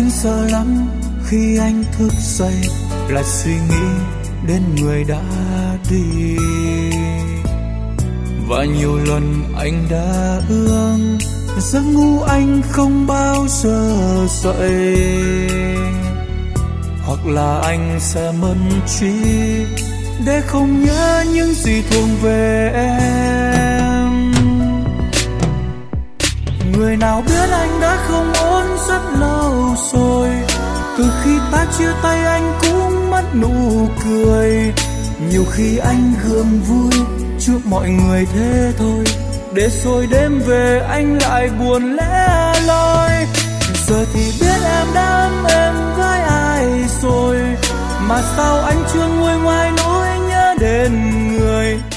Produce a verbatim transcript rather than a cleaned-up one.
anh sợ lắm khi anh thức dậy lại suy nghĩ đến người đã đi. Và nhiều lần anh đã ước giấc ngủ anh không bao giờ dậy, hoặc là anh sẽ mất trí để không nhớ những gì thuộc về em. Người nào biết anh đã không ổn rất lâu rồi, từ khi ta chia tay anh cũng mất nụ cười. Nhiều khi anh gượng vui trước mọi người thế thôi, để rồi đêm về anh lại buồn lẻ loi. Giờ thì biết em đã ấm em với ai rồi, mà sao anh chưa nguôi ngoai nỗi nhớ đến người.